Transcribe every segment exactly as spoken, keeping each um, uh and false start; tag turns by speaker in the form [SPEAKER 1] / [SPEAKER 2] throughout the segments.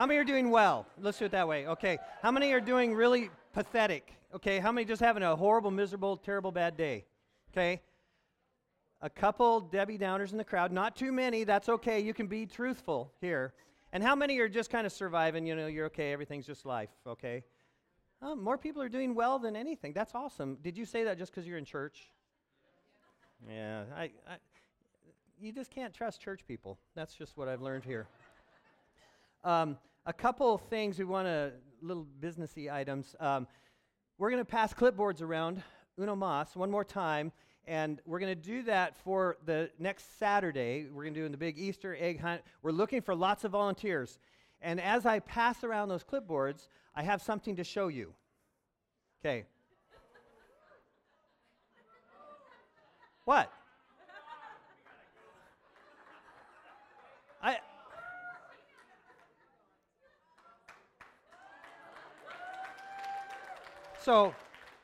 [SPEAKER 1] How many are doing well? Let's do it that way. Okay. How many are doing really pathetic? Okay. How many just having a horrible, miserable, terrible, bad day? Okay. A couple Debbie Downers in the crowd. Not too many. That's okay. You can be truthful here. And how many are just kind of surviving? You know, you're okay. Everything's just life. Okay. Oh, more people are doing well than anything. That's awesome. Did you say that just because you're in church? Yeah. I, I, you just can't trust church people. That's just what I've learned here. Um, a couple of things we want to, little businessy items. Um, we're going to pass clipboards around, uno mas, one more time, and we're going to do that for the next Saturday. We're going to do in the big Easter egg hunt. We're looking for lots of volunteers. And as I pass around those clipboards, I have something to show you. Okay. What? I... So,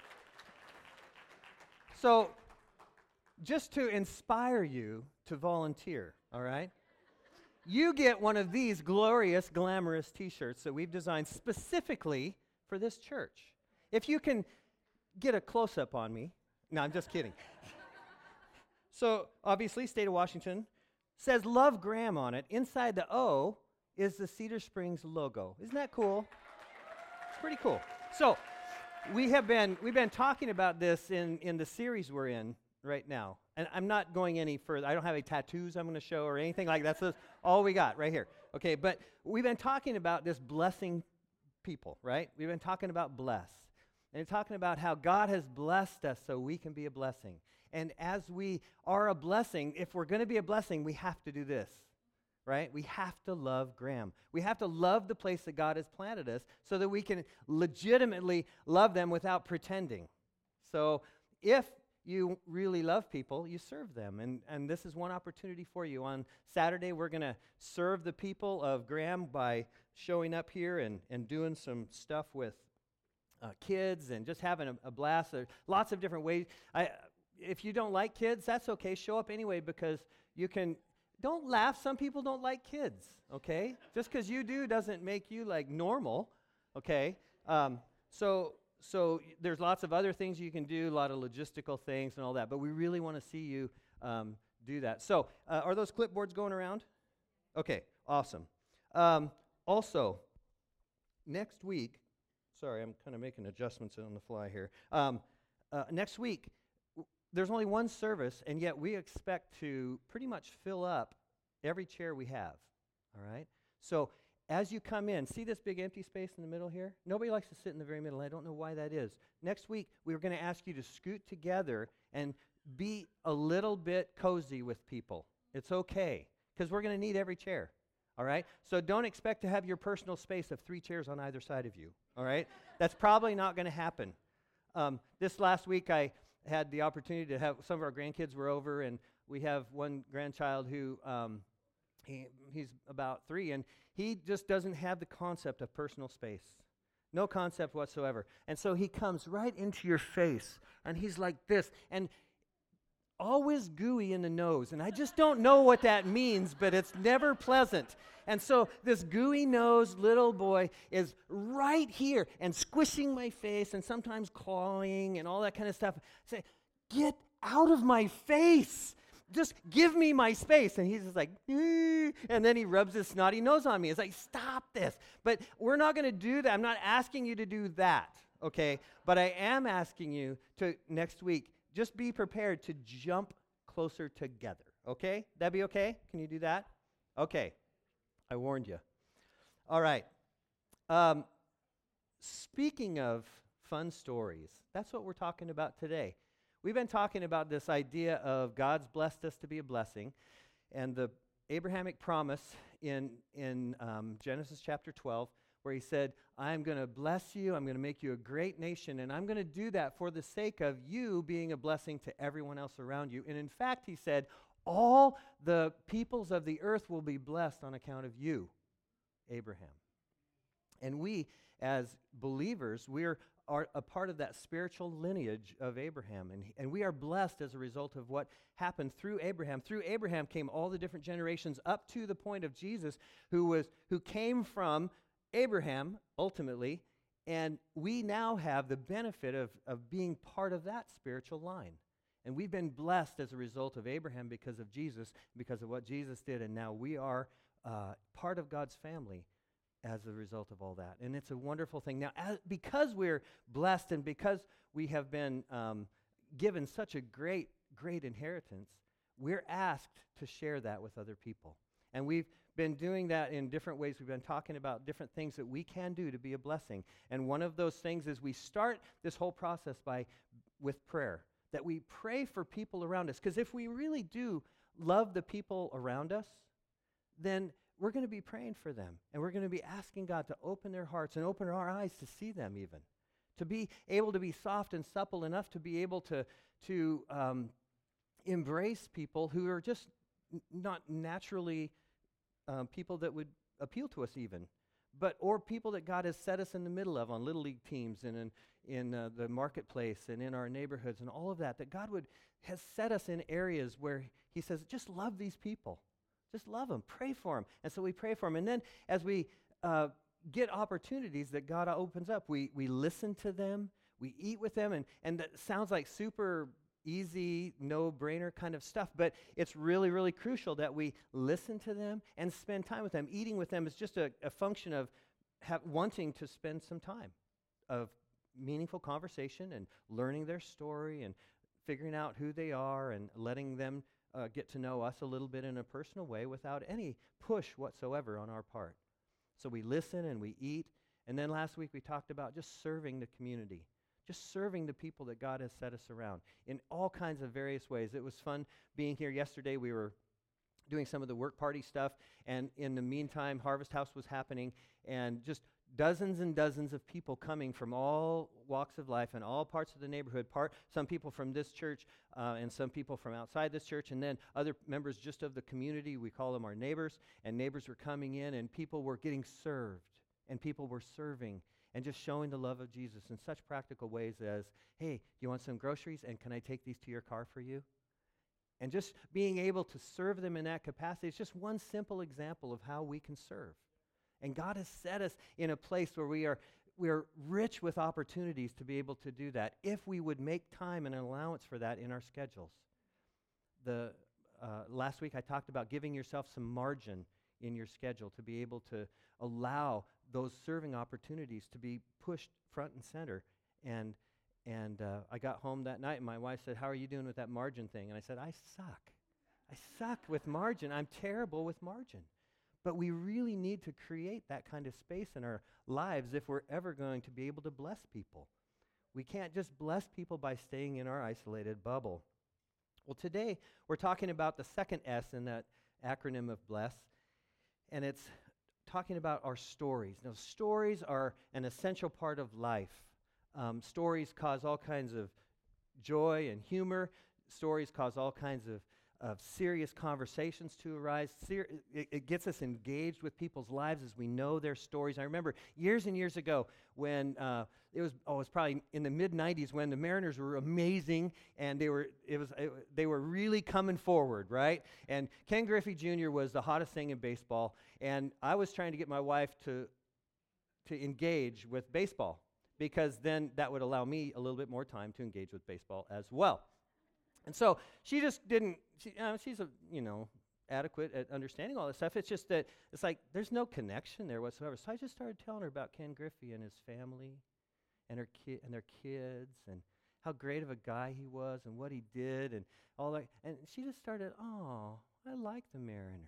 [SPEAKER 1] so, just to inspire you to volunteer, all right? You get one of these glorious, glamorous T-shirts that we've designed specifically for this church. If you can get a close-up on me. No, I'm just kidding. So, obviously, State of Washington says Love Graham on it. Inside the O is the Cedar Springs logo. Isn't that cool? It's pretty cool. So, We have been we've been talking about this in, in the series we're in right now. And I'm not going any further. I don't have any tattoos I'm going to show or anything like that. That's all we got right here. Okay, but we've been talking about this blessing people, right? We've been talking about bless. And talking about how God has blessed us so we can be a blessing. And as we are a blessing, if we're going to be a blessing, we have to do this. Right? We have to love Graham. We have to love the place that God has planted us so that we can legitimately love them without pretending. So if you really love people, you serve them. And, and this is one opportunity for you. On Saturday, we're going to serve the people of Graham by showing up here and, and doing some stuff with uh, kids and just having a, a blast. There are lots of different ways. I, if you don't like kids, that's okay. Show up anyway because you can... Don't laugh. Some people don't like kids, okay? Just because you do doesn't make you, like, normal, okay? Um, so so there's lots of other things you can do, a lot of logistical things and all that, but we really want to see you um, do that. So uh, are those clipboards going around? Okay, awesome. Um, also, next week, sorry, I'm kind of making adjustments on the fly here. Um, uh, next week, there's only one service, and yet we expect to pretty much fill up every chair we have, all right? So as you come in, see this big empty space in the middle here? Nobody likes to sit in the very middle. I don't know why that is. Next week, we're going to ask you to scoot together and be a little bit cozy with people. It's okay, because we're going to need every chair, all right? So don't expect to have your personal space of three chairs on either side of you, all right? That's probably not going to happen. Um, this last week, I... had the opportunity to have some of our grandkids were over, and we have one grandchild who um, he, he's about three, and he just doesn't have the concept of personal space. No concept whatsoever. And so he comes right into your face, and he's like this, and always gooey in the nose. And I just don't know what that means, but it's never pleasant. And so this gooey-nosed little boy is right here and squishing my face and sometimes clawing and all that kind of stuff. I say, get out of my face. Just give me my space. And he's just like, eh. And then he rubs his snotty nose on me. It's like, stop this. But we're not going to do that. I'm not asking you to do that, okay? But I am asking you to, next week, just be prepared to jump closer together, okay? That be okay? Can you do that? Okay. I warned you. All right. Um, speaking of fun stories, that's what we're talking about today. We've been talking about this idea of God's blessed us to be a blessing, and the Abrahamic promise in, in um, Genesis chapter twelve, where he said, I'm going to bless you, I'm going to make you a great nation, and I'm going to do that for the sake of you being a blessing to everyone else around you. And in fact, he said, all the peoples of the earth will be blessed on account of you, Abraham. And we, as believers, we're are a part of that spiritual lineage of Abraham. And, and we are blessed as a result of what happened through Abraham. Through Abraham came all the different generations up to the point of Jesus, who was who came from Abraham, ultimately, and we now have the benefit of, of being part of that spiritual line. And we've been blessed as a result of Abraham because of Jesus, because of what Jesus did, and now we are uh, part of God's family as a result of all that. And it's a wonderful thing. Now, as, because we're blessed and because we have been um, given such a great, great inheritance, we're asked to share that with other people. And we've been doing that in different ways. We've been talking about different things that we can do to be a blessing. And one of those things is we start this whole process by with prayer, that we pray for people around us. Because if we really do love the people around us, then we're going to be praying for them. And we're going to be asking God to open their hearts and open our eyes to see them even. To be able to be soft and supple enough to be able to, to um, embrace people who are just n- not naturally um, people that would appeal to us even. But or people that God has set us in the middle of on Little League teams and in, in uh, the marketplace and in our neighborhoods and all of that, that God would has set us in areas where he says, just love these people. Just love them. Pray for them. And so we pray for them. And then as we uh, get opportunities that God opens up, we we listen to them, we eat with them, and, and that sounds like super easy, no-brainer kind of stuff, but it's really, really crucial that we listen to them and spend time with them. Eating with them is just a, a function of ha- wanting to spend some time of meaningful conversation and learning their story and figuring out who they are and letting them uh, get to know us a little bit in a personal way without any push whatsoever on our part. So we listen and we eat. And then last week we talked about just serving the community. Just serving the people that God has set us around in all kinds of various ways. It was fun being here yesterday. We were doing some of the work party stuff, and in the meantime, Harvest House was happening, and just dozens and dozens of people coming from all walks of life and all parts of the neighborhood. Part some people from this church uh, and some people from outside this church, and then other members just of the community. We call them our neighbors, and neighbors were coming in, and people were getting served, and people were serving. And just showing the love of Jesus in such practical ways as, hey, you want some groceries, and can I take these to your car for you? And just being able to serve them in that capacity is just one simple example of how we can serve. And God has set us in a place where we are we are rich with opportunities to be able to do that if we would make time and an allowance for that in our schedules. The uh, last week I talked about giving yourself some margin in your schedule to be able to allow those serving opportunities to be pushed front and center. And and uh, I got home that night, and my wife said, how are you doing with that margin thing? And I said, I suck. I suck with margin. I'm terrible with margin. But we really need to create that kind of space in our lives if we're ever going to be able to bless people. We can't just bless people by staying in our isolated bubble. Well, today we're talking about the second S in that acronym of bless, and it's talking about our stories. Now, stories are an essential part of life. Um, stories cause all kinds of joy and humor. Stories cause all kinds of, of serious conversations to arise. Ser- it, it gets us engaged with people's lives as we know their stories. I remember years and years ago when uh, it was oh, it was probably in the mid nineties when the Mariners were amazing and they were it was it, they were really coming forward, right? And Ken Griffey Junior was the hottest thing in baseball, and I was trying to get my wife to to engage with baseball because then that would allow me a little bit more time to engage with baseball as well. And so she just didn't, she, uh, she's, a, you know, adequate at understanding all this stuff. It's just that it's like there's no connection there whatsoever. So I just started telling her about Ken Griffey and his family and her ki- and their kids and how great of a guy he was and what he did and all that. And she just started, oh, I like the Mariners.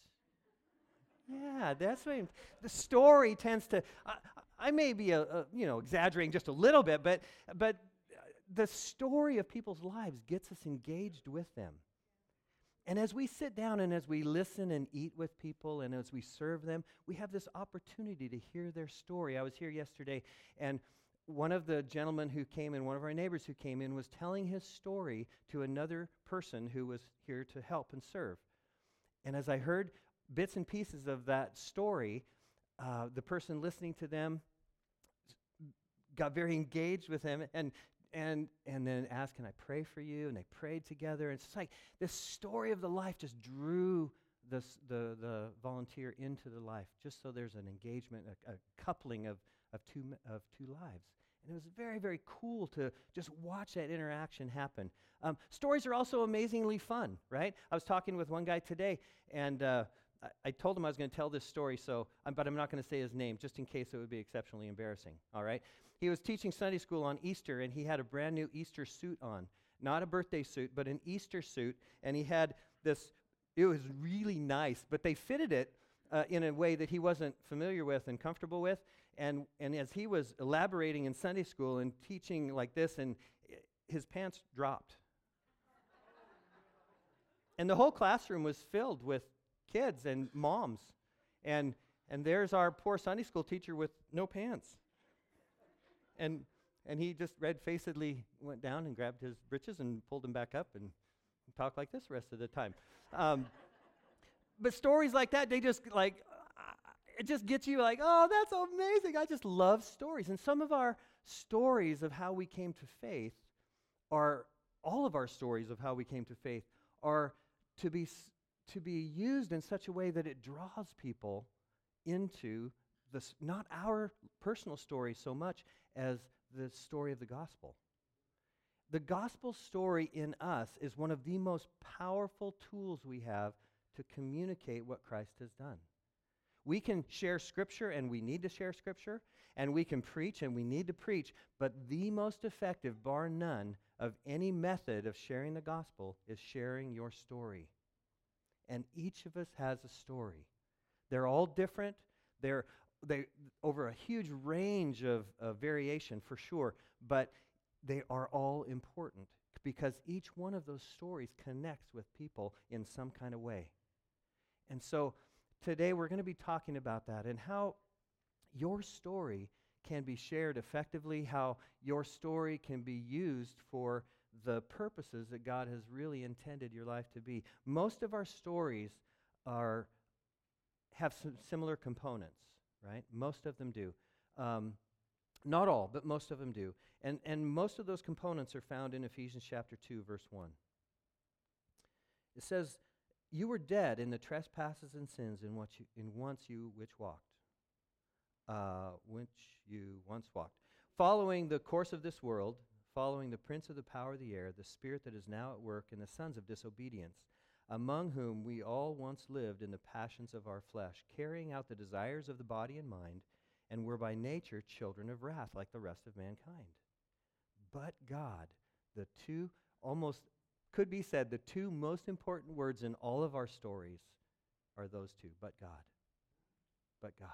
[SPEAKER 1] Yeah, that's what the story tends to, I, I may be, a, a, you know, exaggerating just a little bit, but but the story of people's lives gets us engaged with them. And as we sit down and as we listen and eat with people and as we serve them, we have this opportunity to hear their story. I was here yesterday, and one of the gentlemen who came in, one of our neighbors who came in, was telling his story to another person who was here to help and serve. And as I heard bits and pieces of that story, uh, the person listening to them got very engaged with him and and and then asked, can I pray for you? And they prayed together. And it's just like this story of the life just drew the, s- the, the volunteer into the life, just so there's an engagement, a, a coupling of, of, two, m- of two lives. And it was very, very cool to just watch that interaction happen. Um, stories are also amazingly fun, right? I was talking with one guy today, and uh, I, I told him I was going to tell this story, so, um, but I'm not going to say his name, just in case it would be exceptionally embarrassing, all right? He was teaching Sunday school on Easter, and he had a brand new Easter suit on. Not a birthday suit, but an Easter suit, and he had this, it was really nice, but they fitted it uh, in a way that he wasn't familiar with and comfortable with. And, and as he was elaborating in Sunday school and teaching like this, and i- his pants dropped. And the whole classroom was filled with kids and moms. And, and there's our poor Sunday school teacher with no pants. And, and he just red-facedly went down and grabbed his britches and pulled them back up and talked like this the rest of the time. Um, but stories like that, they just like, it just gets you like, oh, that's amazing. I just love stories. And some of our stories of how we came to faith are, all of our stories of how we came to faith are to be, s- to be used in such a way that it draws people into this, not our personal story so much as the story of the gospel. The gospel story in us is one of the most powerful tools we have to communicate what Christ has done. We can share Scripture, and we need to share Scripture, and we can preach, and we need to preach, but the most effective, bar none, of any method of sharing the gospel is sharing your story. And each of us has a story. They're all different. They're they over a huge range of, of variation, for sure, but they are all important because each one of those stories connects with people in some kind of way. And so today we're going to be talking about that and how your story can be shared effectively, how your story can be used for the purposes that God has really intended your life to be. Most of our stories are have some similar components, right? Most of them do. Um, not all, but most of them do. And, and most of those components are found in Ephesians chapter two, verse one. It says, "You were dead in the trespasses and sins in what you in once you which walked, uh, which you once walked, following the course of this world, following the prince of the power of the air, the spirit that is now at work in the sons of disobedience, among whom we all once lived in the passions of our flesh, carrying out the desires of the body and mind, and were by nature children of wrath like the rest of mankind. But God," the two, almost could be said, the two most important words in all of our stories are those two, but God. But God.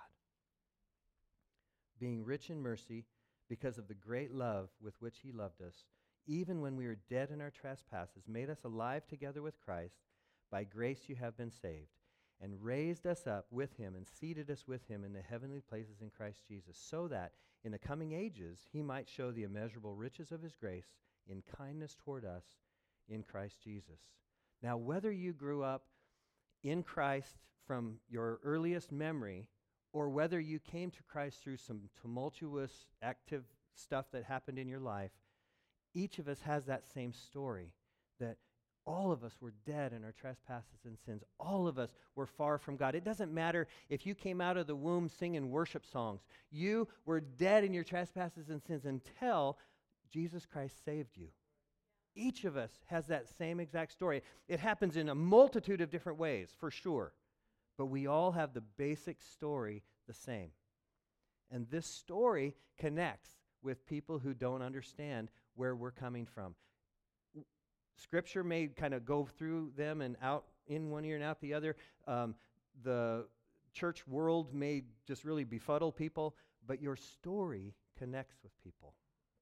[SPEAKER 1] "Being rich in mercy, because of the great love with which he loved us, even when we were dead in our trespasses, made us alive together with Christ. By grace you have been saved, and raised us up with him and seated us with him in the heavenly places in Christ Jesus, so that in the coming ages he might show the immeasurable riches of his grace in kindness toward us in Christ Jesus." Now, whether you grew up in Christ from your earliest memory, or whether you came to Christ through some tumultuous, active stuff that happened in your life, each of us has that same story, that all of us were dead in our trespasses and sins. All of us were far from God. It doesn't matter if you came out of the womb singing worship songs. You were dead in your trespasses and sins until Jesus Christ saved you. Each of us has that same exact story. It happens in a multitude of different ways, for sure. But we all have the basic story the same. And this story connects with people who don't understand where we're coming from. Scripture may kind of go through them and out in one ear and out the other. Um, the church world may just really befuddle people, but your story connects with people.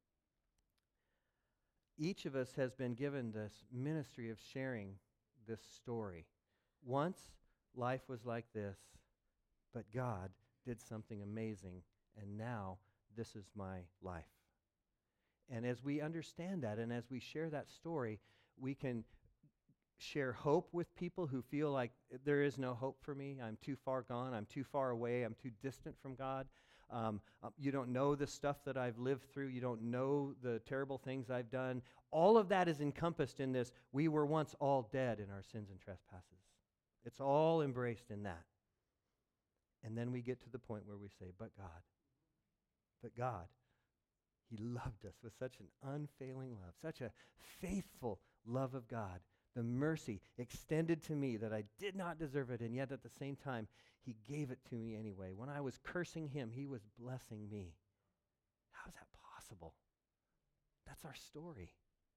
[SPEAKER 1] Each of us has been given this ministry of sharing this story. Once, life was like this, but God did something amazing, and now this is my life. And as we understand that, and as we share that story, we can share hope with people who feel like there is no hope for me. I'm too far gone. I'm too far away. I'm too distant from God. Um, uh, you don't know the stuff that I've lived through. You don't know the terrible things I've done. All of that is encompassed in this. We were once all dead in our sins and trespasses. It's all embraced in that. And then we get to the point where we say, but God, but God, He loved us with such an unfailing love, such a faithful love of God. The mercy extended to me that I did not deserve it, and yet at the same time, He gave it to me anyway. When I was cursing Him, He was blessing me. How is that possible? That's our story.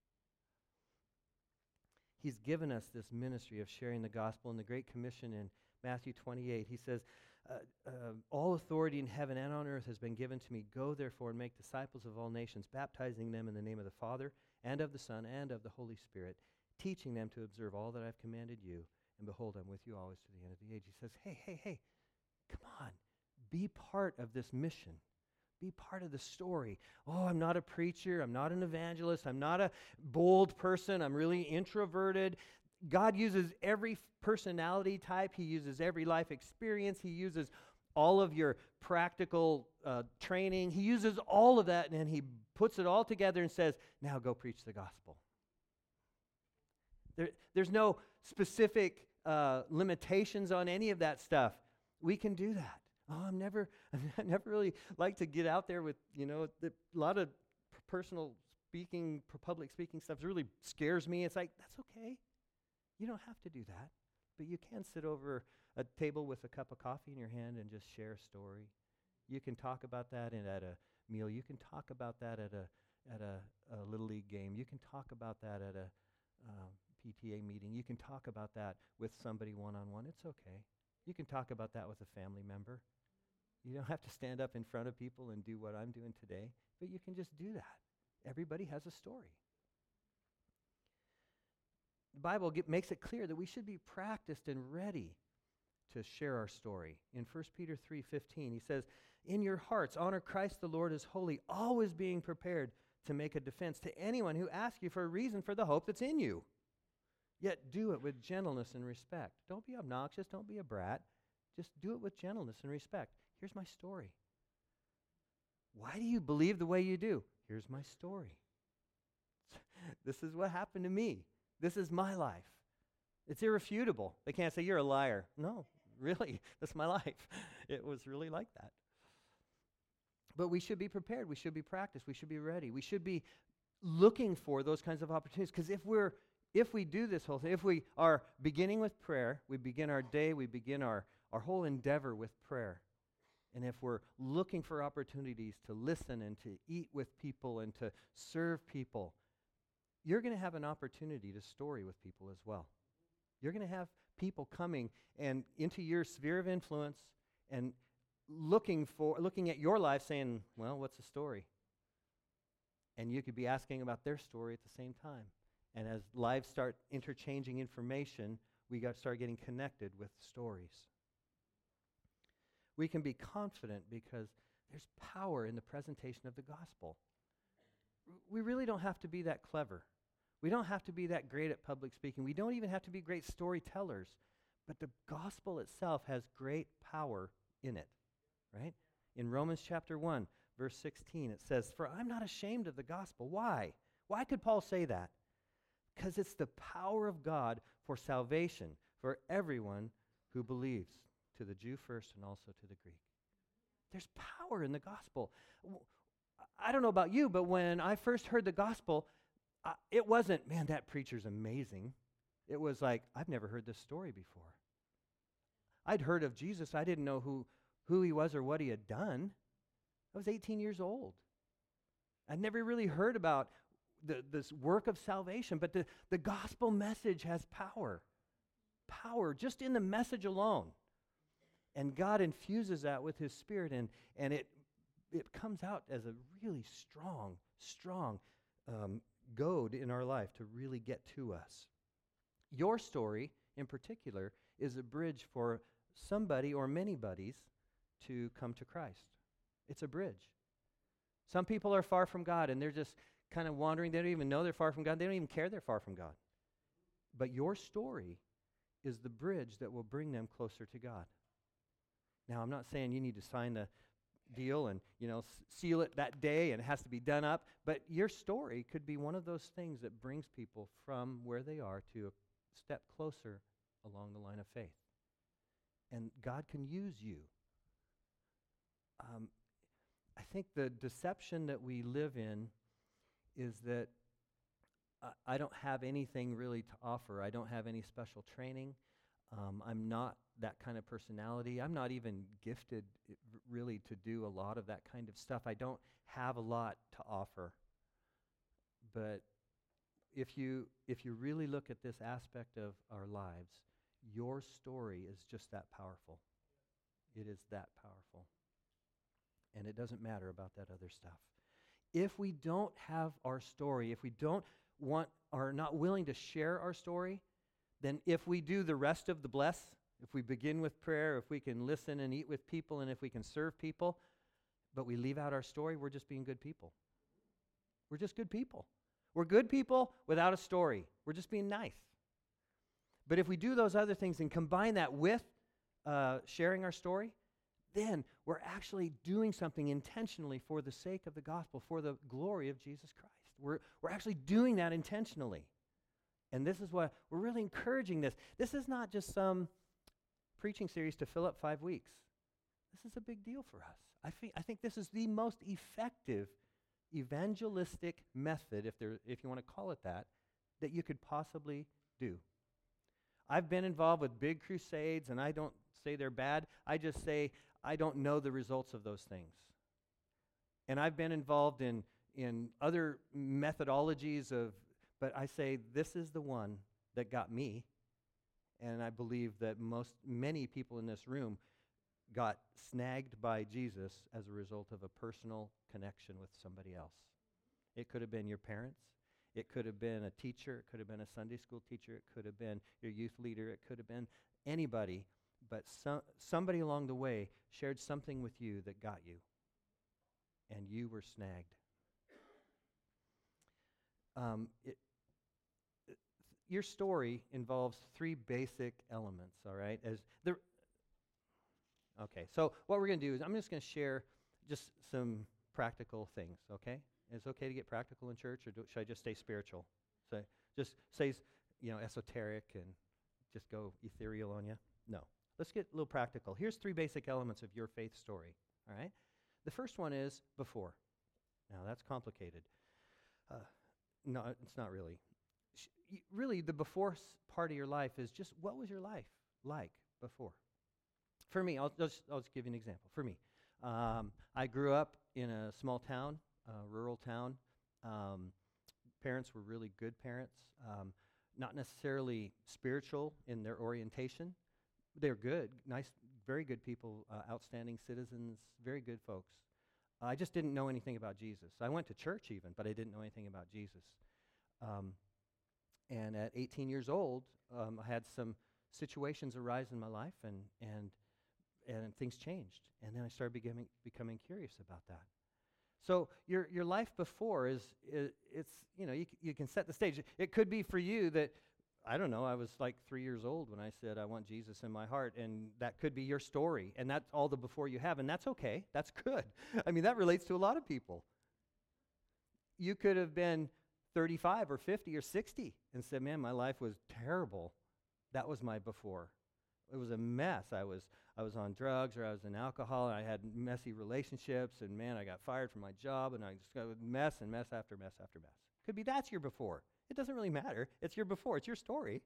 [SPEAKER 1] He's given us this ministry of sharing the gospel. In the Great Commission in Matthew twenty-eight, He says, uh, uh, all authority in heaven and on earth has been given to me. Go therefore and make disciples of all nations, baptizing them in the name of the Father and of the Son and of the Holy Spirit, teaching them to observe all that I've commanded you. And behold, I'm with you always to the end of the age. He says, hey, hey, hey, come on. Be part of this mission. Be part of the story. Oh, I'm not a preacher. I'm not an evangelist. I'm not a bold person. I'm really introverted. God uses every f- personality type. He uses every life experience. He uses all of your practical uh, training. He uses all of that, and then He puts it all together and says, now go preach the gospel. There, there's no specific uh, limitations on any of that stuff. We can do that. Oh, I'm never, I never really like to get out there with, you know, the, a lot of p- personal speaking, p- public speaking stuff really scares me. It's like, that's okay. You don't have to do that. But you can sit over a table with a cup of coffee in your hand and just share a story. You can talk about that in, at a meal. You can talk about that at a at a, a Little League game. You can talk about that at a uh, P T A meeting. You can talk about that with somebody one-on-one. It's okay. You can talk about that with a family member. You don't have to stand up in front of people and do what I'm doing today, but you can just do that. Everybody has a story. The Bible get, makes it clear that we should be practiced and ready to share our story. In First Peter three fifteen, he says, in your hearts, honor Christ the Lord as holy, always being prepared to make a defense to anyone who asks you for a reason for the hope that's in you. Yet do it with gentleness and respect. Don't be obnoxious. Don't be a brat. Just do it with gentleness and respect. Here's my story. Why do you believe the way you do? Here's my story. This is what happened to me. This is my life. It's irrefutable. They can't say, you're a liar. No, really, that's my life. It was really like that. But we should be prepared. We should be practiced. We should be ready. We should be looking for those kinds of opportunities. Because if we're, if we do this whole thing, if we are beginning with prayer, we begin our day, we begin our, our whole endeavor with prayer. And if we're looking for opportunities to listen and to eat with people and to serve people, you're going to have an opportunity to story with people as well. You're going to have people coming and into your sphere of influence and looking for looking at your life saying, well, what's the story? And you could be asking about their story at the same time. And as lives start interchanging information, we got start getting connected with stories. We can be confident because there's power in the presentation of the gospel. R- we really don't have to be that clever. We don't have to be that great at public speaking. We don't even have to be great storytellers. But the gospel itself has great power in it, right? In Romans chapter one, verse sixteen, it says, for I'm not ashamed of the gospel. Why? Why could Paul say that? Because it's the power of God for salvation for everyone who believes, to the Jew first and also to the Greek. There's power in the gospel. W- I don't know about you, but when I first heard the gospel, uh, it wasn't, man, that preacher's amazing. It was like, I've never heard this story before. I'd heard of Jesus. I didn't know who, who he was or what he had done. I was eighteen years old. I'd never really heard about the, this work of salvation, but the, the gospel message has power. Power just in the message alone. And God infuses that with his Spirit, and, and it, it comes out as a really strong, strong um, goad in our life to really get to us. Your story, in particular, is a bridge for somebody or many buddies to come to Christ. It's a bridge. Some people are far from God, and they're just kind of wandering. They don't even know they're far from God. They don't even care they're far from God. But your story is the bridge that will bring them closer to God. Now, I'm not saying you need to sign the deal and, you know, s- seal it that day and it has to be done up, but your story could be one of those things that brings people from where they are to a step closer along the line of faith. And God can use you. Um, I think the deception that we live in is that I, I don't have anything really to offer. I don't have any special training. Um, I'm not that kind of personality. I'm not even gifted i- r- really to do a lot of that kind of stuff. I don't have a lot to offer. But if you if you really look at this aspect of our lives, your story is just that powerful. It is that powerful. And it doesn't matter about that other stuff. If we don't have our story, if we don't want or are not willing to share our story, then if we do the rest of the bless, if we begin with prayer, if we can listen and eat with people, and if we can serve people, but we leave out our story, we're just being good people. We're just good people. We're good people without a story. We're just being nice. But if we do those other things and combine that with uh, sharing our story, then we're actually doing something intentionally for the sake of the gospel, for the glory of Jesus Christ. We're, we're actually doing that intentionally. And this is what we're really encouraging this. This is not just some preaching series to fill up five weeks. This is a big deal for us. I think, I think this is the most effective evangelistic method, if there, if you want to call it that, that you could possibly do. I've been involved with big crusades, and I don't say they're bad. I just say I don't know the results of those things. And I've been involved in, in other methodologies of, but I say this is the one that got me, and I believe that most, many people in this room got snagged by Jesus as a result of a personal connection with somebody else. It could have been your parents. It could have been a teacher. It could have been a Sunday school teacher. It could have been your youth leader. It could have been anybody. But some, somebody along the way shared something with you that got you, and you were snagged. Um, it, it, your story involves three basic elements, all right? As the Okay, so what we're going to do is I'm just going to share just some practical things, okay? Is it okay to get practical in church, or do, should I just stay spiritual? So just say, you know, esoteric and just go ethereal on you? No. Let's get a little practical. Here's three basic elements of your faith story, all right? The first one is before. Now, that's complicated. Uh, no, it's not really. Sh- y- really, the before s- part of your life is just what was your life like before? For me, I'll just, I'll just give you an example. For me, um, I grew up in a small town, a rural town. Um, parents were really good parents, um, not necessarily spiritual in their orientation. They're good, nice, very good people, uh, outstanding citizens, very good folks. I just didn't know anything about Jesus. I went to church even, but I didn't know anything about Jesus. Um, and at eighteen years old, um, I had some situations arise in my life, and and and things changed. And then I started becoming becoming curious about that. So your your life before is, is it's, you know, you, c- you can set the stage. It could be for you that, I don't know, I was like three years old when I said I want Jesus in my heart, and that could be your story, and that's all the before you have, and that's okay. That's good. I mean, that relates to a lot of people. You could have been thirty-five or fifty or sixty and said, man, my life was terrible. That was my before. It was a mess. I was I was on drugs, or I was in alcohol, and I had messy relationships, and man, I got fired from my job, and I just got mess and mess after mess after mess. Could be that's your before. It doesn't really matter. It's your before. It's your story.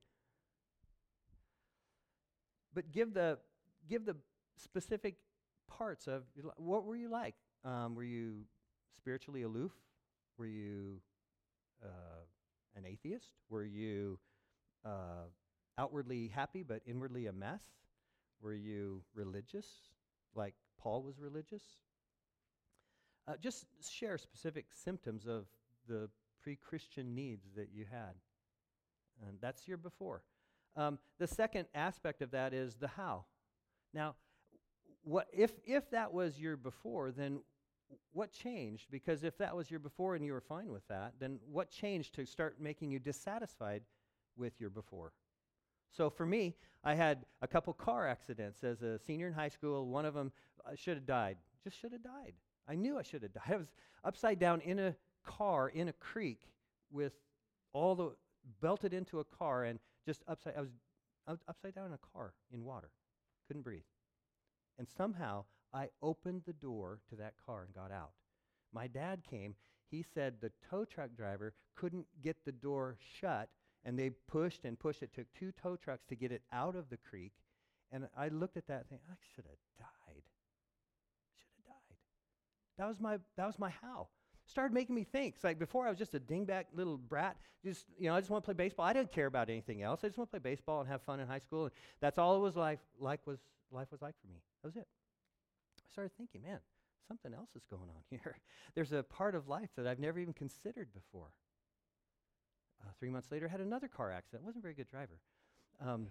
[SPEAKER 1] But give the give the specific parts of your li- what were you like? Um, were you spiritually aloof? Were you uh, an atheist? Were you uh, outwardly happy but inwardly a mess? Were you religious, like Paul was religious? Uh, just share specific symptoms of the pre-Christian needs that you had. And that's your before. Um, the second aspect of that is the how. Now, what if if that was your before, then what changed? Because if that was your before and you were fine with that, then what changed to start making you dissatisfied with your before? So for me, I had a couple car accidents as a senior in high school. One of them, I should have died. Just should have died. I knew I should have died. I was upside down in a car in a creek with all the belted into a car, and just upside. I was, I was upside down in a car in water. Couldn't breathe. And somehow I opened the door to that car and got out. My dad came. He said the tow truck driver couldn't get the door shut, and they pushed and pushed. It took two tow trucks to get it out of the creek. And I looked at that thing. I should have died. Should have died. That was my that was my how. Started making me think. It's like before I was just a dingback little brat. Just you know, I just want to play baseball. I didn't care about anything else. I just want to play baseball and have fun in high school. And that's all it was life like was life was like for me. That was it. I started thinking, man, something else is going on here. There's a part of life that I've never even considered before. Uh, three months later, I had another car accident. Wasn't a very good driver. Um,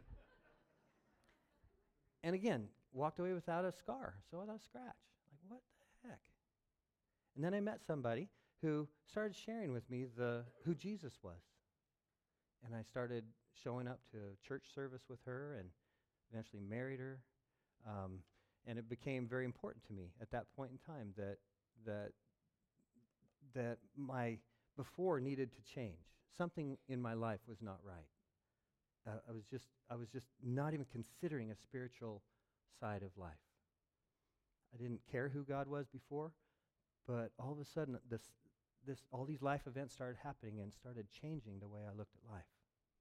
[SPEAKER 1] and again, walked away without a scar, so without a scratch. Like, what the heck? And then I met somebody who started sharing with me the who Jesus was. And I started showing up to church service with her and eventually married her. Um, and it became very important to me at that point in time that that that my before needed to change. Something in my life was not right. Uh, I was just I was just not even considering a spiritual side of life. I didn't care who God was before, but all of a sudden this this all these life events started happening and started changing the way I looked at life.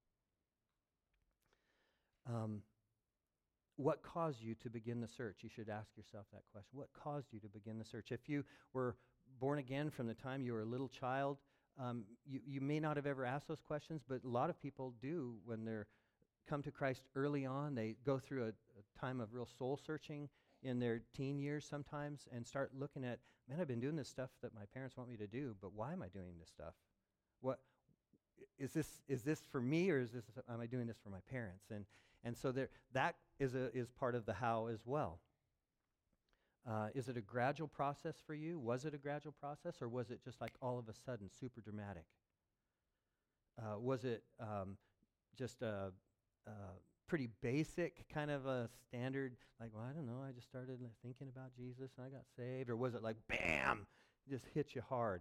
[SPEAKER 1] Um, what caused you to begin the search? You should ask yourself that question. What caused you to begin the search? If you were born again from the time you were a little child, um, you, you may not have ever asked those questions, but a lot of people do when they're come to Christ early on. They go through a, a time of real soul searching in their teen years sometimes and start looking at, man, I've been doing this stuff that my parents want me to do, but why am I doing this stuff? What is this? Is this for me, or is this? Am I doing this for my parents? And and so there, that is a is part of the how as well. Uh, is it a gradual process for you? Was it a gradual process, or was it just like all of a sudden super dramatic? Uh, was it um, just a, a pretty basic kind of a standard, like, well, I don't know, I just started like, thinking about Jesus and I got saved? Or was it like, bam, just hit you hard?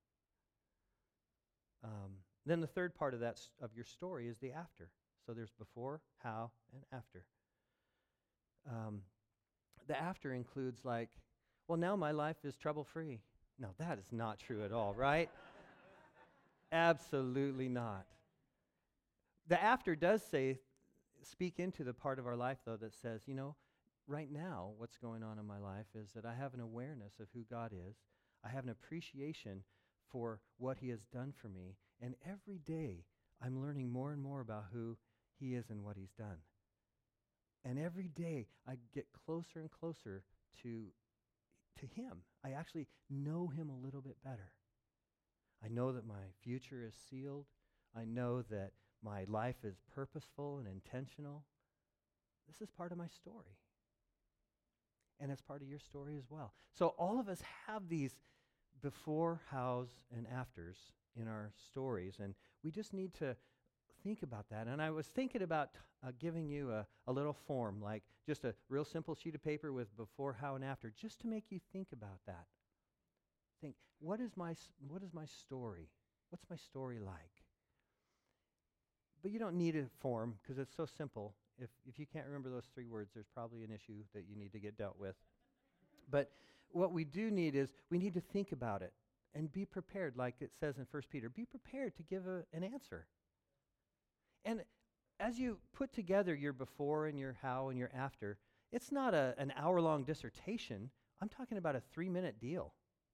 [SPEAKER 1] Um, then the third part of that s- of your story is the after. So there's before, how, and after. Um, the after includes like, well, now my life is trouble-free. No, that is not true at all, right? Absolutely not. The after does say, speak into the part of our life, though, that says, you know, right now what's going on in my life is that I have an awareness of who God is. I have an appreciation for what he has done for me. And every day I'm learning more and more about who he is and what he's done. And every day I get closer and closer to, to him. I actually know him a little bit better. I know that my future is sealed. I know that my life is purposeful and intentional. This is part of my story. And it's part of your story as well. So all of us have these before, hows, and afters in our stories. And we just need to think about that. And I was thinking about uh, giving you a, a little form, like just a real simple sheet of paper with before, how, and after, just to make you think about that. Think, what is my s- what is my story? What's my story like? But you don't need a form because it's so simple. If if you can't remember those three words, there's probably an issue that you need to get dealt with. But what we do need is we need to think about it and be prepared, like it says in First Peter. Be prepared to give a, an answer. And as you put together your before and your how and your after, it's not a, an hour-long dissertation. I'm talking about a three-minute deal.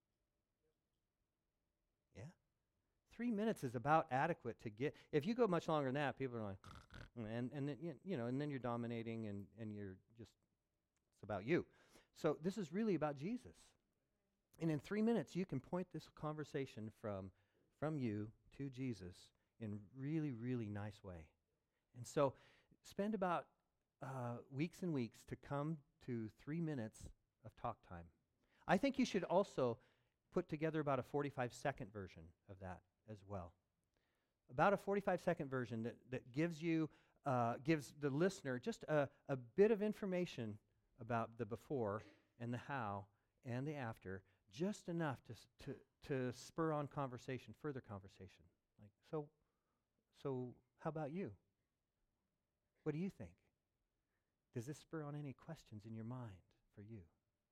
[SPEAKER 1] Yeah? Three minutes is about adequate to get. If you go much longer than that, people are like, and and then, you you know, and then you're dominating, and and you're just, it's about you. So this is really about Jesus. And in three minutes, you can point this conversation from from you to Jesus in really, really nice way. And so spend about uh, weeks and weeks to come to three minutes of talk time. I think you should also put together about a forty-five second version of that as well. About a forty-five second version that, that gives you, uh, gives the listener just a, a bit of information about the before and the how and the after, just enough to s- to to spur on conversation, further conversation. Like, so, so how about you? What do you think? Does this spur on any questions in your mind for you?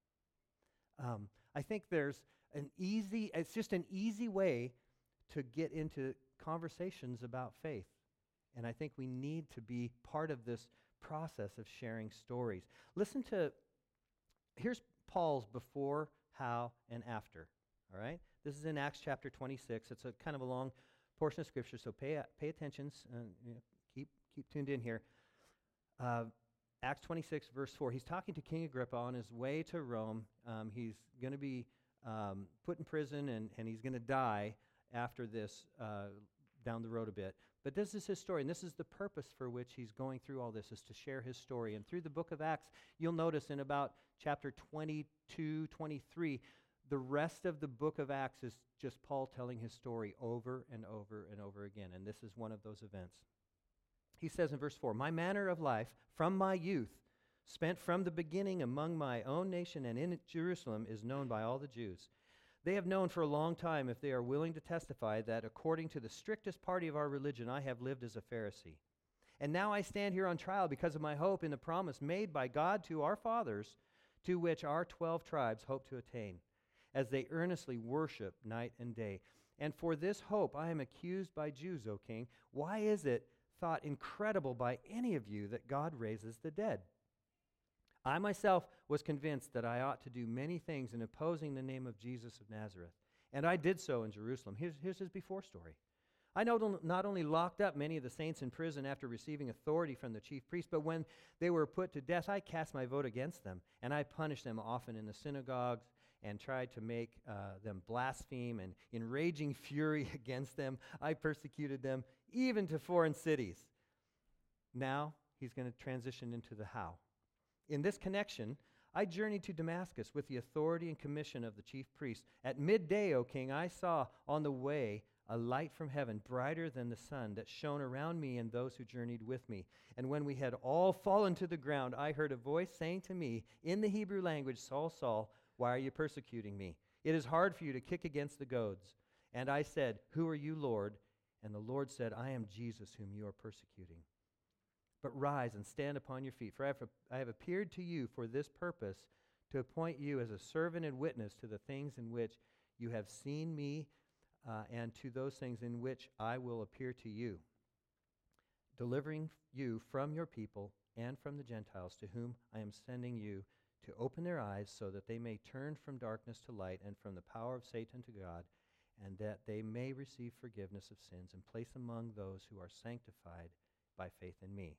[SPEAKER 1] Um, I think there's an easy, it's just an easy way to get into conversations about faith. And I think we need to be part of this process of sharing stories. Listen to, here's Paul's before, how, and after. All right? This is in Acts chapter twenty-six. It's a kind of a long portion of Scripture, so pay uh, pay attention. Uh, you know, keep keep tuned in here. Uh, Acts twenty-six, verse four. He's talking to King Agrippa on his way to Rome. Um, he's going to be um, put in prison, and, and he's going to die after this uh, down the road a bit. But this is his story, and this is the purpose for which he's going through all this, is to share his story. And through the book of Acts, you'll notice in about chapter twenty-two, twenty-three, the rest of the book of Acts is just Paul telling his story over and over and over again, and this is one of those events. He says in verse four, "My manner of life from my youth, spent from the beginning among my own nation and in Jerusalem, is known by all the Jews. They have known for a long time, if they are willing to testify, that according to the strictest party of our religion, I have lived as a Pharisee. And now I stand here on trial because of my hope in the promise made by God to our fathers, to which our twelve tribes hope to attain, as they earnestly worship night and day. And for this hope I am accused by Jews, O king. Why is it thought incredible by any of you that God raises the dead? I myself was convinced that I ought to do many things in opposing the name of Jesus of Nazareth, and I did so in Jerusalem." Here's, here's his before story. "I not, not only locked up many of the saints in prison after receiving authority from the chief priests, but when they were put to death, I cast my vote against them, and I punished them often in the synagogues and tried to make uh, them blaspheme, and in raging fury against them, I persecuted them even to foreign cities." Now he's going to transition into the how. "In this connection, I journeyed to Damascus with the authority and commission of the chief priest. At midday, O king, I saw on the way a light from heaven, brighter than the sun, that shone around me and those who journeyed with me. And when we had all fallen to the ground, I heard a voice saying to me in the Hebrew language, 'Saul, Saul, why are you persecuting me? It is hard for you to kick against the goads.' And I said, 'Who are you, Lord?' And the Lord said, 'I am Jesus whom you are persecuting. But rise and stand upon your feet, for I have, I have appeared to you for this purpose, to appoint you as a servant and witness to the things in which you have seen me, uh, and to those things in which I will appear to you, delivering you from your people and from the Gentiles, to whom I am sending you, to open their eyes so that they may turn from darkness to light and from the power of Satan to God, and that they may receive forgiveness of sins and place among those who are sanctified by faith in me.'"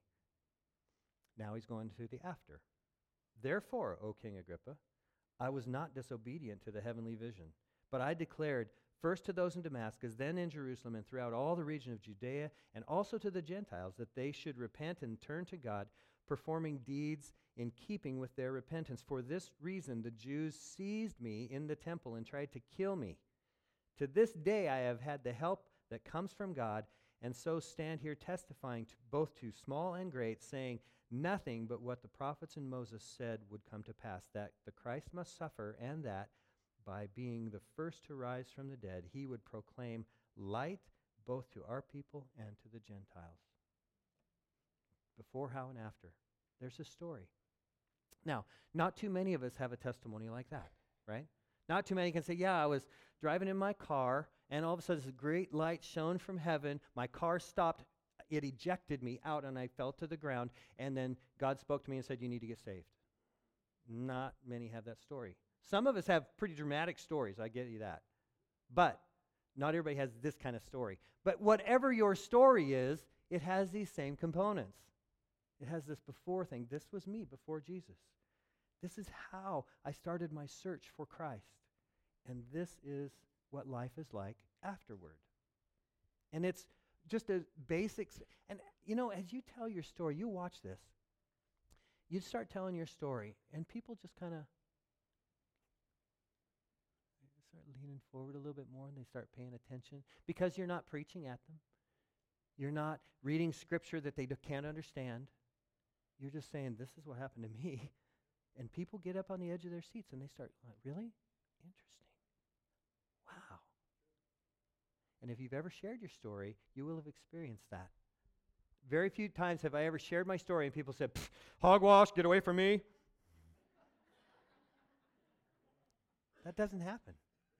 [SPEAKER 1] Now he's going to the after. "Therefore, O King Agrippa, I was not disobedient to the heavenly vision, but I declared first to those in Damascus, then in Jerusalem, and throughout all the region of Judea, and also to the Gentiles, that they should repent and turn to God, performing deeds in keeping with their repentance. For this reason the Jews seized me in the temple and tried to kill me. To this day I have had the help that comes from God, and so stand here testifying to both to small and great, saying nothing but what the prophets and Moses said would come to pass, that the Christ must suffer, and that by being the first to rise from the dead, he would proclaim light both to our people and to the Gentiles." Before, how, and after. There's a story. Now, not too many of us have a testimony like that, right? Not too many can say, "Yeah, I was driving in my car, and all of a sudden this great light shone from heaven. My car stopped. It ejected me out, and I fell to the ground, and then God spoke to me and said, 'You need to get saved.'" Not many have that story. Some of us have pretty dramatic stories, I get you that. But not everybody has this kind of story. But whatever your story is, it has these same components. It has this before thing. This was me before Jesus. This is how I started my search for Christ. And this is what life is like afterward. And it's just a basics. And, you know, as you tell your story, you watch this. You start telling your story, and people just kind of start leaning forward a little bit more, and they start paying attention because you're not preaching at them. You're not reading scripture that they d- can't understand. You're just saying, "This is what happened to me." And people get up on the edge of their seats, and they start, like, "Really? Interesting. Wow." And if you've ever shared your story, you will have experienced that. Very few times have I ever shared my story and people said, hogwash, get away from me. That doesn't happen.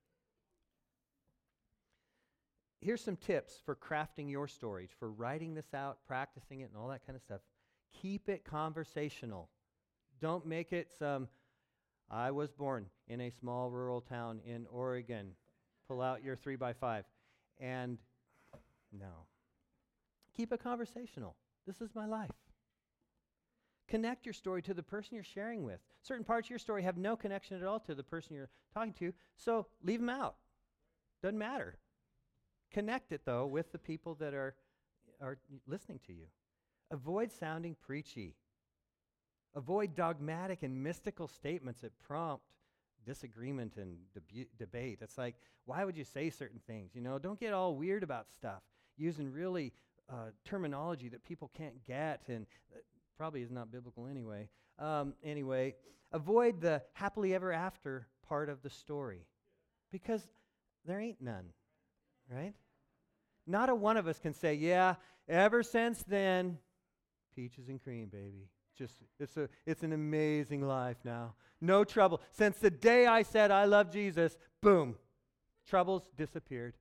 [SPEAKER 1] Here's some tips for crafting your stories, for writing this out, practicing it, and all that kind of stuff. Keep it conversational. Don't make it some, I was born in a small rural town in Oregon. Pull out your three by five. And no. Keep it conversational. This is my life. Connect your story to the person you're sharing with. Certain parts of your story have no connection at all to the person you're talking to, so leave them out. Doesn't matter. Connect it, though, with the people that are, are listening to you. Avoid sounding preachy. Avoid dogmatic and mystical statements that prompt disagreement and debu- debate. It's like, why would you say certain things? You know, don't get all weird about stuff, using really uh, terminology that people can't get, and uh, probably is not biblical anyway. Um, anyway, avoid the happily ever after part of the story, because there ain't none, right? Not a one of us can say, yeah, ever since then, peaches and cream, baby. Just it's a it's an amazing life now. No trouble. Since the day I said I love Jesus, boom, troubles disappeared.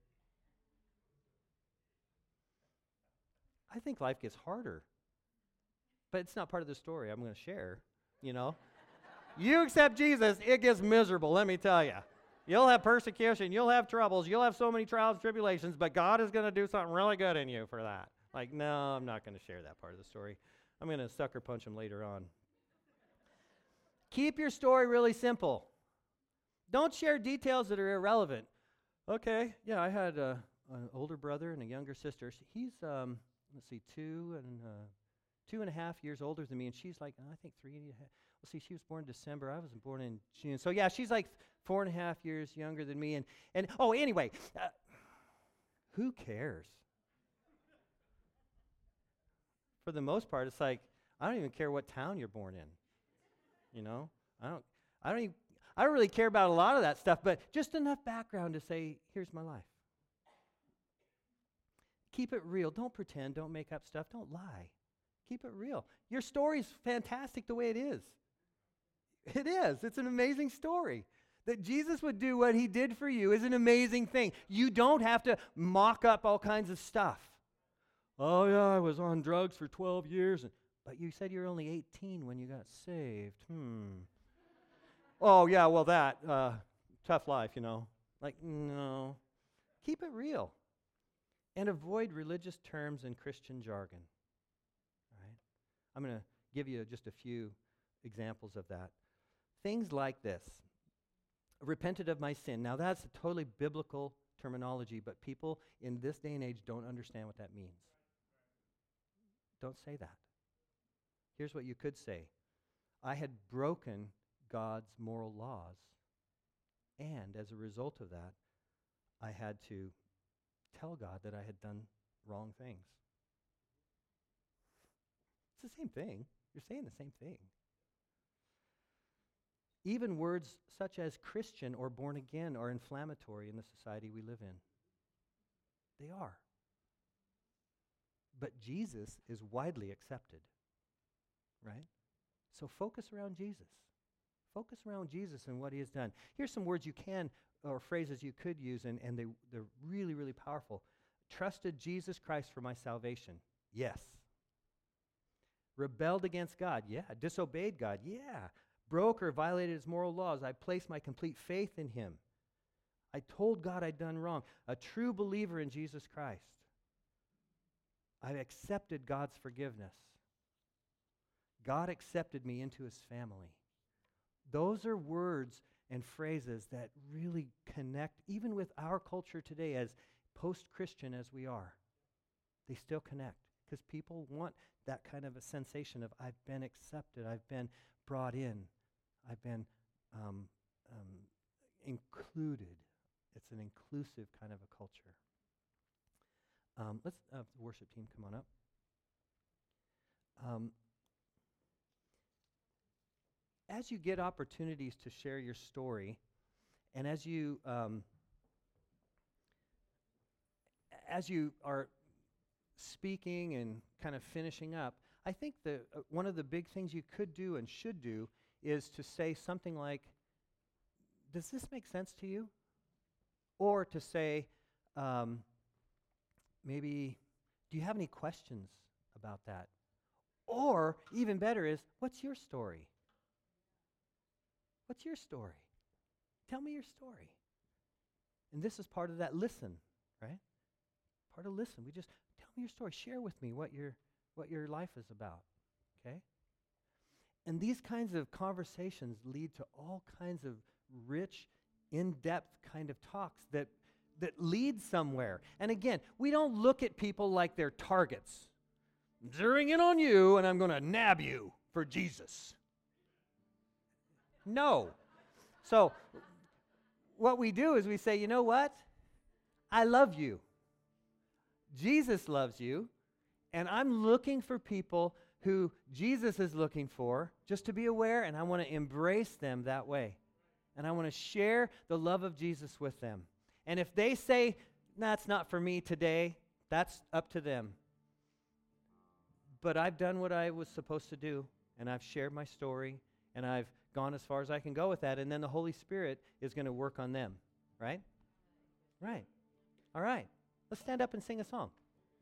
[SPEAKER 1] I think life gets harder. But it's not part of the story I'm going to share, you know. You accept Jesus, it gets miserable, let me tell you. You'll have persecution, you'll have troubles, you'll have so many trials and tribulations, but God is going to do something really good in you for that. Like, no, I'm not going to share that part of the story. I'm going to sucker punch him later on. Keep your story really simple. Don't share details that are irrelevant. Okay, yeah, I had uh, an older brother and a younger sister. He's, um, let's see, two and uh, two and a half years older than me, and she's like, I think three and a half. Well, see, she was born in December. I was born in June. So, yeah, she's like four and a half years younger than me. And, and oh, anyway, uh, who cares? For the most part, it's like, I don't even care what town you're born in. You know? I don't, I don't even, I don't really care about a lot of that stuff, but just enough background to say, here's my life. Keep it real. Don't pretend. Don't make up stuff. Don't lie. Keep it real. Your story's fantastic the way it is. It is. It's an amazing story. That Jesus would do what he did for you is an amazing thing. You don't have to mock up all kinds of stuff. Oh, yeah, I was on drugs for twelve years, and, but you said you were only eighteen when you got saved. Hmm. Oh, yeah, well, that, uh, tough life, you know. Like, no. Keep it real. And avoid religious terms and Christian jargon. Right? I'm going to give you just a few examples of that. Things like this. Repented of my sin. Now, that's a totally biblical terminology, but people in this day and age don't understand what that means. Don't say that. Here's what you could say. I had broken God's moral laws, and as a result of that, I had to tell God that I had done wrong things. It's the same thing. You're saying the same thing. Even words such as Christian or born again are inflammatory in the society we live in. They are. But Jesus is widely accepted, right? So focus around Jesus. Focus around Jesus and what he has done. Here's some words you can, or phrases you could use, and, and they, they're really, really powerful. Trusted Jesus Christ for my salvation. Yes. Rebelled against God. Yeah. Disobeyed God. Yeah. Broke or violated his moral laws. I placed my complete faith in him. I told God I'd done wrong. A true believer in Jesus Christ. I accepted God's forgiveness. God accepted me into his family. Those are words and phrases that really connect, even with our culture today, as post-Christian as we are. They still connect, because people want that kind of a sensation of, I've been accepted, I've been brought in, I've been um, um, included. It's an inclusive kind of a culture. Um, let's have the worship team come on up. Um, as you get opportunities to share your story, and as you um, as you are speaking and kind of finishing up, I think the uh, one of the big things you could do and should do is to say something like, does this make sense to you? Or to say, um, maybe, do you have any questions about that? Or, even better is, what's your story? What's your story? Tell me your story. And this is part of that listen, right? Part of listen. We just, tell me your story. Share with me what your, what your life is about, okay? And these kinds of conversations lead to all kinds of rich, in-depth kind of talks that, that lead somewhere. And again, we don't look at people like they're targets. I'm zeroing in on you, and I'm going to nab you for Jesus. No. So what we do is we say, you know what? I love you. Jesus loves you, and I'm looking for people who Jesus is looking for, just to be aware, and I want to embrace them that way. And I want to share the love of Jesus with them. And if they say, that's not for me today, that's up to them. But I've done what I was supposed to do, and I've shared my story, and I've gone as far as I can go with that, and then the Holy Spirit is going to work on them, right? Right. All right. Let's stand up and sing a song.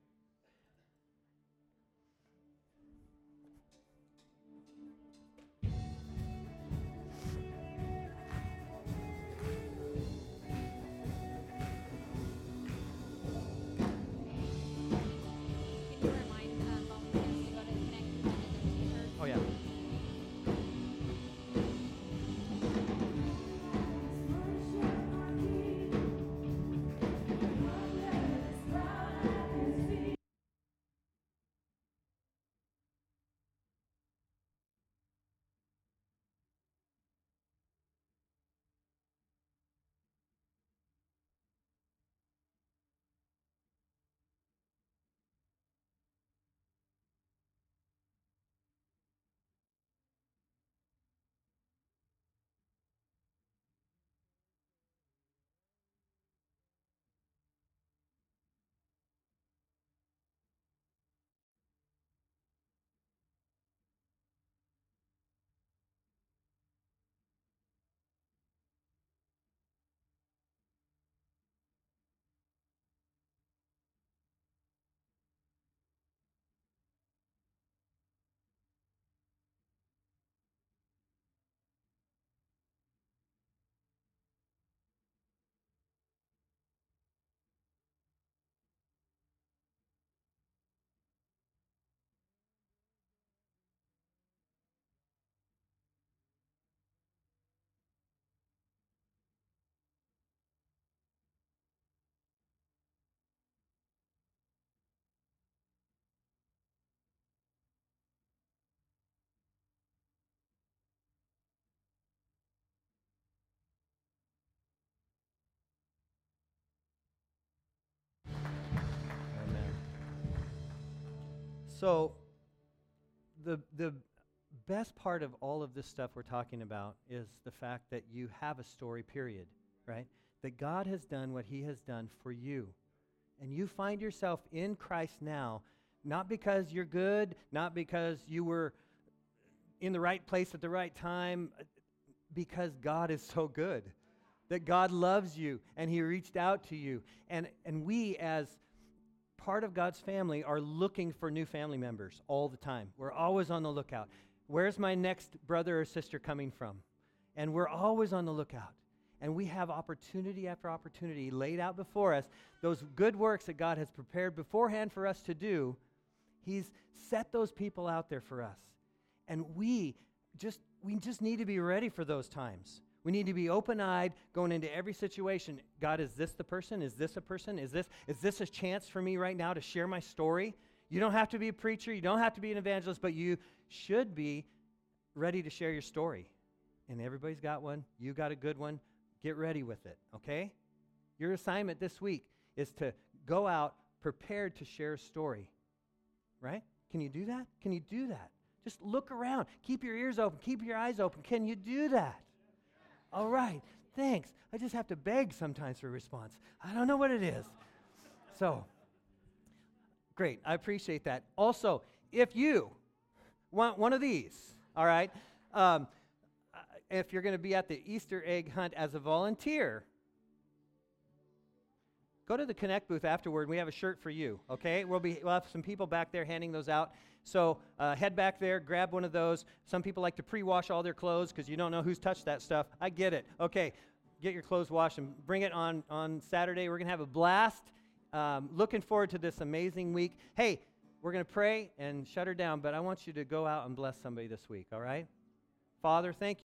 [SPEAKER 1] Amen. So, the the best part of all of this stuff we're talking about is the fact that you have a story, period, right? That God has done what he has done for you. And you find yourself in Christ now, not because you're good, not because you were in the right place at the right time, because God is so good. That God loves you, and he reached out to you. And, and we, as part of God's family, are looking for new family members all the time. We're always on the lookout. Where's my next brother or sister coming from? And we're always on the lookout. And we have opportunity after opportunity laid out before us. Those good works that God has prepared beforehand for us to do, he's set those people out there for us. And we just, we just need to be ready for those times. We need to be open-eyed going into every situation. God, is this the person? Is this a person? Is this, is this a chance for me right now to share my story? You don't have to be a preacher. You don't have to be an evangelist, but you should be ready to share your story. And everybody's got one. You got a good one. Get ready with it, okay? Your assignment this week is to go out prepared to share a story, right? Can you do that? Can you do that? Just look around. Keep your ears open. Keep your eyes open. Can you do that? All right, thanks. I just have to beg sometimes for a response. I don't know what it is. So, Great. I appreciate that. Also, if you want one of these, all right, um, uh, if you're going to be at the Easter egg hunt as a volunteer, go to the Connect booth afterward, and we have a shirt for you, okay? We'll, be, we'll have some people back there handing those out. So uh, head back there, grab one of those. Some people like to pre-wash all their clothes because you don't know who's touched that stuff. I get it. Okay, get your clothes washed and bring it on, on Saturday. We're going to have a blast. Um, looking forward to this amazing week. Hey, we're going to pray and shut her down, but I want you to go out and bless somebody this week, all right? Father, thank you.